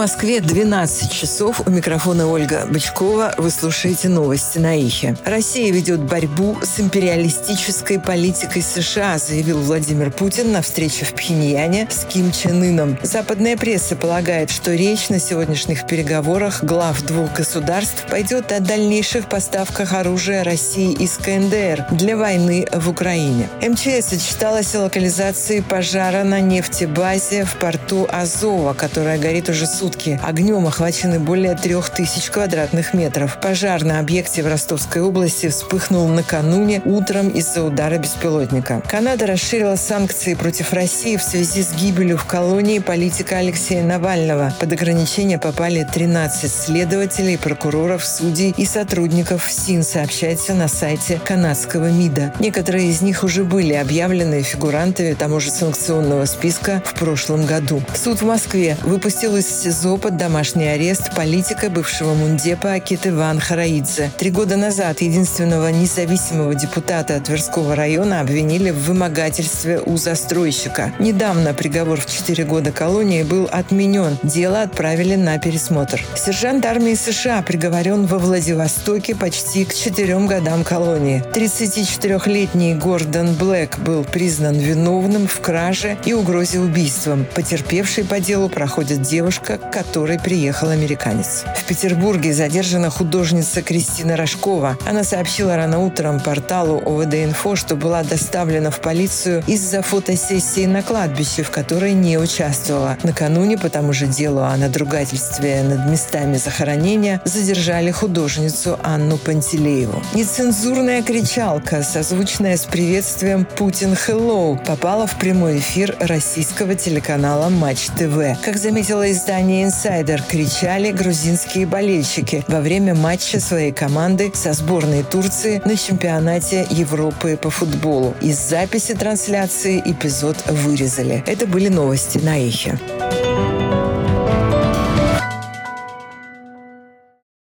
Москве 12 часов. У микрофона Ольга Бычкова. Вы слушаете новости на Эхе. Россия ведет борьбу с империалистической политикой США, заявил Владимир Путин на встрече в Пхеньяне с Ким Чен Ыном. Западная пресса полагает, что речь на сегодняшних переговорах глав двух государств пойдет о дальнейших поставках оружия России из КНДР для войны в Украине. МЧС отчиталась о локализации пожара на нефтебазе в порту Азова, которая горит уже сутки. Огнем охвачены более 3000 квадратных метров. Пожар на объекте в Ростовской области вспыхнул накануне утром из-за удара беспилотника. Канада расширила санкции против России в связи с гибелью в колонии политика Алексея Навального. Под ограничения попали 13 следователей, прокуроров, судей и сотрудников СИН, сообщается на сайте канадского МИДа. Некоторые из них уже были объявлены фигурантами того же санкционного списка в прошлом году. Суд в Москве выпустил из СИЗО под домашний арест политика бывшего мундепа Кетыван Хараидзе. 3 года назад единственного независимого депутата Тверского района обвинили в вымогательстве у застройщика. Недавно приговор в 4 года колонии был отменен. Дело отправили на пересмотр. Сержант армии США приговорен во Владивостоке почти к 4 годам колонии. 34-летний Гордон Блэк был признан виновным в краже и угрозе убийством. Потерпевшей по делу проходит девушка, к которой приехал американец. В Петербурге задержана художница Кристина Рожкова. Она сообщила рано утром порталу ОВД-Инфо, что была доставлена в полицию из-за фотосессии на кладбище, в которой не участвовала. Накануне по тому же делу о надругательстве над местами захоронения задержали художницу Анну Пантелееву. Нецензурная кричалка, созвучная с приветствием «Путин Hello», попала в прямой эфир российского телеканала Матч ТВ. Как заметило издание «Инсайдер», кричали грузинские болельщики во время матча своей команды со сборной Турции на чемпионате Европы по футболу. Из записи трансляции эпизод вырезали. Это были новости на Эхе.